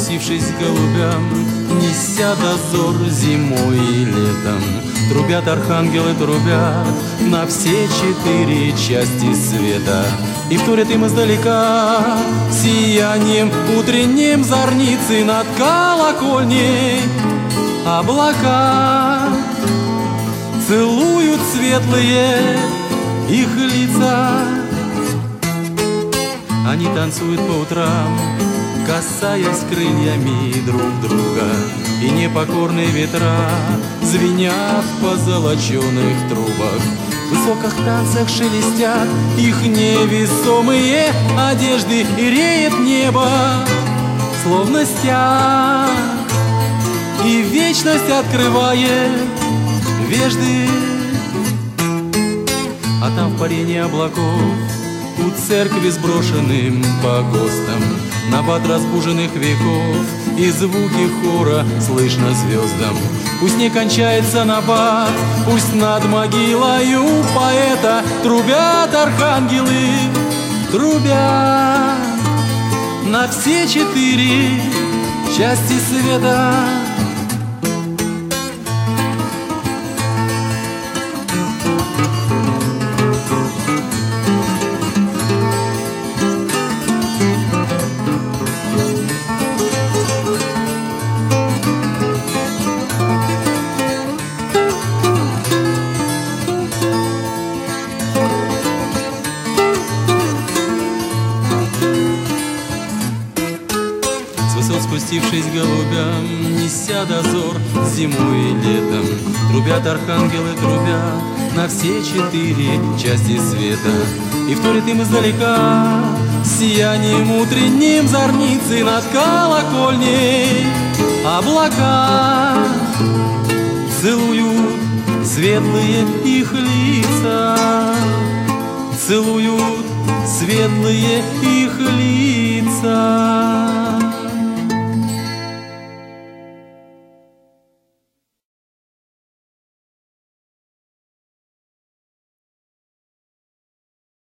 спустившись к голубям, неся дозор зимой и летом, трубят архангелы, трубят на все 4 части света. И вторят им издалека сиянием утренним зорницы над колокольней. Облака целуют светлые их лица. Они танцуют по утрам, касаясь крыльями друг друга, и непокорные ветра звенят в позолоченных трубах. В высоких танцах шелестят их невесомые одежды, и реет небо, словно стяг, и вечность открывает вежды. А там в парении облаков у церкви сброшенным погостом набат разбуженных веков, и звуки хора слышно звездам. Пусть не кончается набат, пусть над могилою поэта трубят архангелы, трубят на все 4 части света. Спустившись к голубям, неся дозор зимой и летом, трубят архангелы, трубят на все 4 части света. И вторит им издалека сиянием утренним зорницы над колокольней. Облака целуют светлые их лица, целуют светлые их лица.